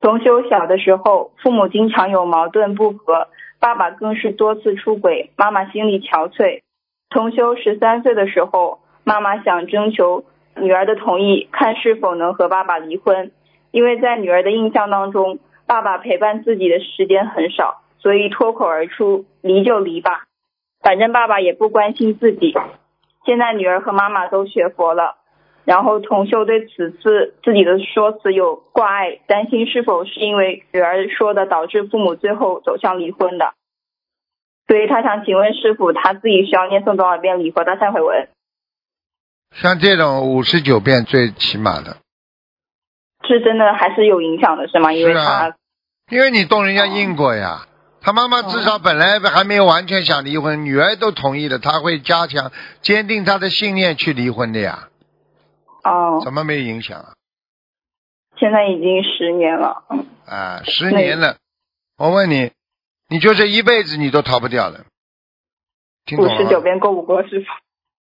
同修小的时候，父母经常有矛盾不和，爸爸更是多次出轨，妈妈心里憔悴。同修13岁的时候，妈妈想征求女儿的同意，看是否能和爸爸离婚。因为在女儿的印象当中，爸爸陪伴自己的时间很少，所以脱口而出离就离吧，反正爸爸也不关心自己。现在女儿和妈妈都学佛了，然后同修对此次自己的说辞有挂碍，担心是否是因为女儿说的导致父母最后走向离婚的，所以他想请问师父，他自己需要念诵多少遍礼佛大忏悔文？ 像这种59遍最起码的。 是真的还是有影响的是吗？因为他因为你动人家因果呀。他妈妈至少本来还没有完全想离婚，女儿都同意了，他会加强坚定他的信念去离婚的呀。怎么没影响啊？ 现在已经10年了。 10年了。我问你，你就这一辈子你都逃不掉的。听懂了吗 ？59遍够不够师父？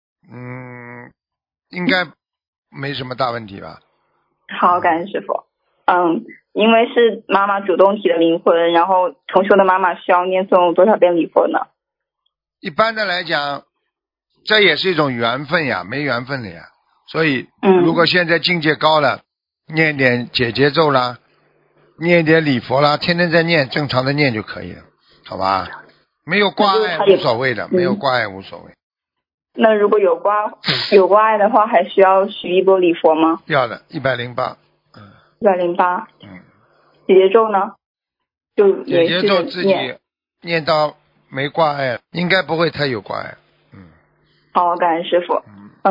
应该没什么大问题吧。 好，感恩师父。因为是妈妈主动提的离婚，然后同修的妈妈需要念诵多少遍礼佛呢？ 一般的来讲，这也是一种缘分呀，没缘分的呀。所以，如果现在境界高了，念点解结咒啦，念点礼佛啦，天天在念，正常的念就可以了，好吧？没有挂碍无所谓的，没有挂碍无所谓。 那如果有挂碍的话，还需要许一波礼佛吗？ 要的，108。 108。解结咒呢？就解结咒自己念到没挂碍，应该不会太有挂碍。 好，感恩师父。